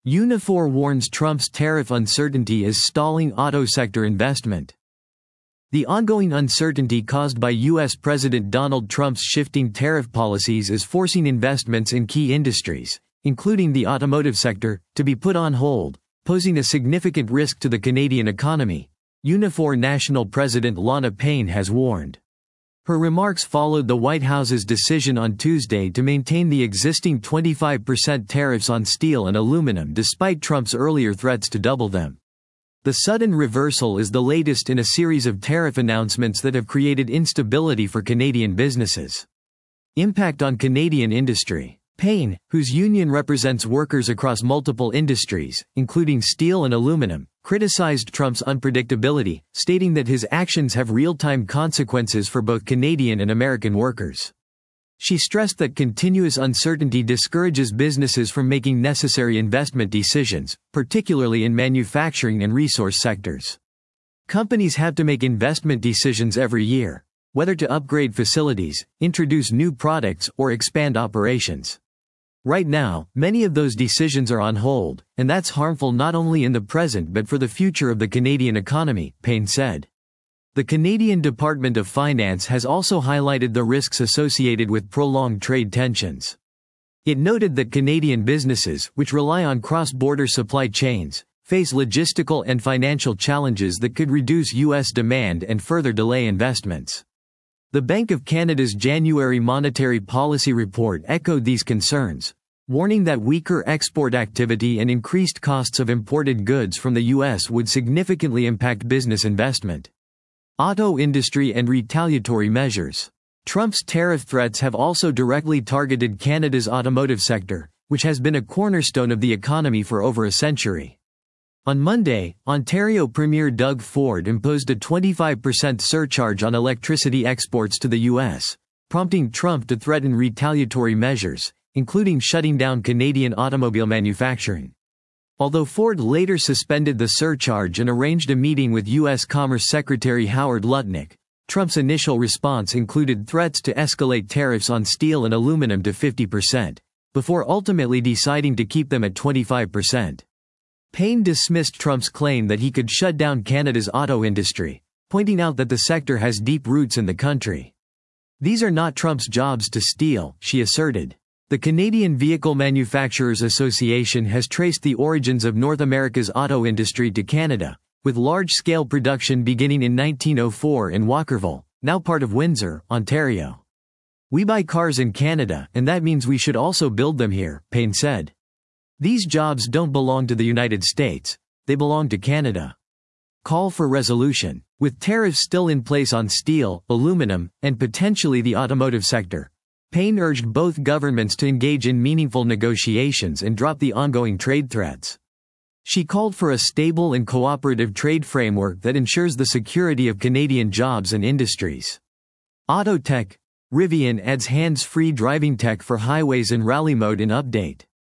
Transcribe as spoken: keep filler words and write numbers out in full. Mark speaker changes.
Speaker 1: Unifor warns Trump's tariff uncertainty is stalling auto sector investment. The ongoing uncertainty caused by U S President Donald Trump's shifting tariff policies is forcing investments in key industries, including the automotive sector, to be put on hold, posing a significant risk to the Canadian economy, Unifor National President Lana Payne has warned. Her remarks followed the White House's decision on Tuesday to maintain the existing twenty-five percent tariffs on steel and aluminum despite Trump's earlier threats to double them. The sudden reversal is the latest in a series of tariff announcements that have created instability for Canadian businesses. Impact on Canadian industry. Payne, whose union represents workers across multiple industries, including steel and aluminum, criticized Trump's unpredictability, stating that his actions have real-time consequences for both Canadian and American workers. She stressed that continuous uncertainty discourages businesses from making necessary investment decisions, particularly in manufacturing and resource sectors. Companies have to make investment decisions every year, whether to upgrade facilities, introduce new products, or expand operations. Right now, many of those decisions are on hold, and that's harmful not only in the present but for the future of the Canadian economy, Payne said. The Canadian Department of Finance has also highlighted the risks associated with prolonged trade tensions. It noted that Canadian businesses, which rely on cross-border supply chains, face logistical and financial challenges that could reduce U S demand and further delay investments. The Bank of Canada's January monetary policy report echoed these concerns, warning that weaker export activity and increased costs of imported goods from the U S would significantly impact business investment. Auto industry and retaliatory measures. Trump's tariff threats have also directly targeted Canada's automotive sector, which has been a cornerstone of the economy for over a century. On Monday, Ontario Premier Doug Ford imposed a twenty-five percent surcharge on electricity exports to the U S, prompting Trump to threaten retaliatory measures, including shutting down Canadian automobile manufacturing. Although Ford later suspended the surcharge and arranged a meeting with U S Commerce Secretary Howard Lutnick, Trump's initial response included threats to escalate tariffs on steel and aluminum to fifty percent, before ultimately deciding to keep them at twenty-five percent. Payne dismissed Trump's claim that he could shut down Canada's auto industry, pointing out that the sector has deep roots in the country. These are not Trump's jobs to steal, she asserted. The Canadian Vehicle Manufacturers Association has traced the origins of North America's auto industry to Canada, with large-scale production beginning in nineteen oh four in Walkerville, now part of Windsor, Ontario. "We buy cars in Canada, and that means we should also build them here," Payne said. "These jobs don't belong to the United States, they belong to Canada." Call for resolution. With tariffs still in place on steel, aluminum, and potentially the automotive sector, Payne urged both governments to engage in meaningful negotiations and drop the ongoing trade threats. She called for a stable and cooperative trade framework that ensures the security of Canadian jobs and industries. Auto tech. Rivian adds hands-free driving tech for highways and rally mode in update.